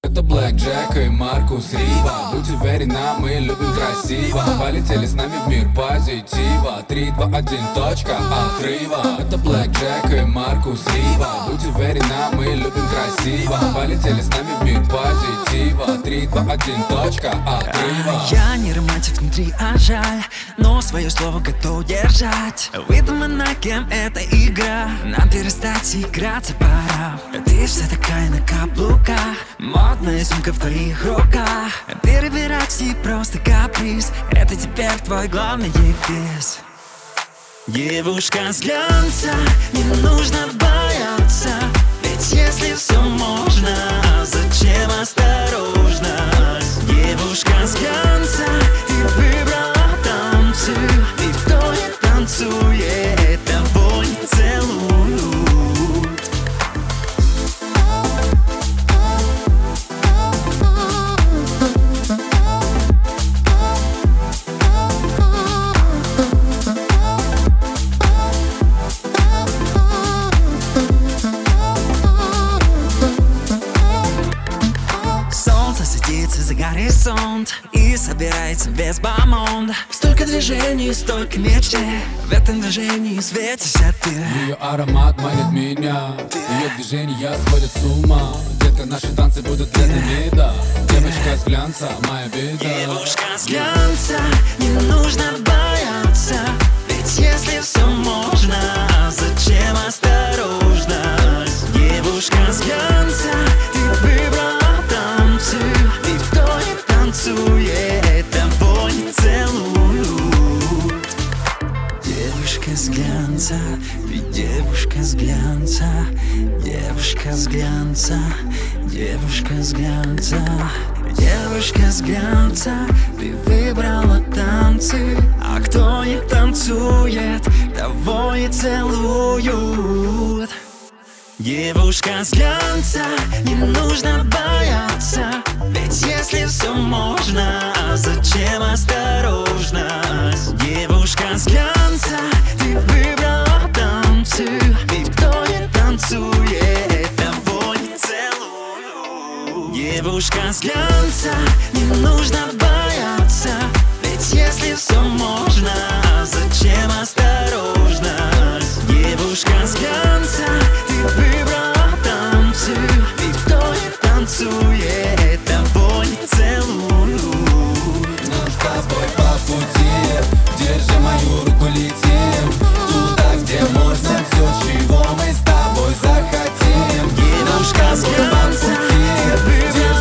Это Блэк Джек и Маркус Рива. Будь уверена, мы любим красиво. Полетели с нами в мир позитива. 3, 2, 1, точка отрыва. Это Блэк Джек и Маркус Рива. Будь уверена, мы любим красиво. Полетели с нами в мир позитива. 3, 2, 1, точка отрыва. Я не романтик внутри, а жаль, но свое слово готов держать. Выдумана кем эта игра, нам перестать играться пора. Ты вся такая на каблуках, модная сумка в твоих руках. Перебирать не просто каприз, это теперь твой главный девиз. Девушка с глянца, не нужно бояться, ведь если все можно, зачем осторожность? Девушка с глянца, ты выбрала танцы, и кто не танцует, того не целуют. Садится за горизонт и собирается весь бомонд. Столько движений, столько мечты, в этом движении светишься ты. Ее аромат манит меня, ее движения сводят с ума. Детка, наши танцы будут без лимита. Девочка с глянца, моя беда. Девушка с глянца, не нужно бояться, ведь если все можно, зачем осторожность? Девушка с глянца, ты выбрала танцы, и кто не танцует, того не целуют. Девушка с глянца, ведь девушка с глянца, девушка с глянца, девушка с глянца, девушка с глянца, ты выбрала танцы, а кто не танцует, того не целуют. Девушка с глянца, не нужно бояться, ведь если все можно, зачем осторожность? Девушка с глянца, ты выбрала танцы, и кто не танцует, того не целуют. Девушка с глянца, не нужно бояться, ведь если все можно, зачем осторожность? Девушка с глянца, ты выбрала танцы, и кто не танцует, того не целуют. Нам с тобой по пути, держи мою руку, летим туда, где можно все, чего мы с тобой захотим. Нам с тобой по пути,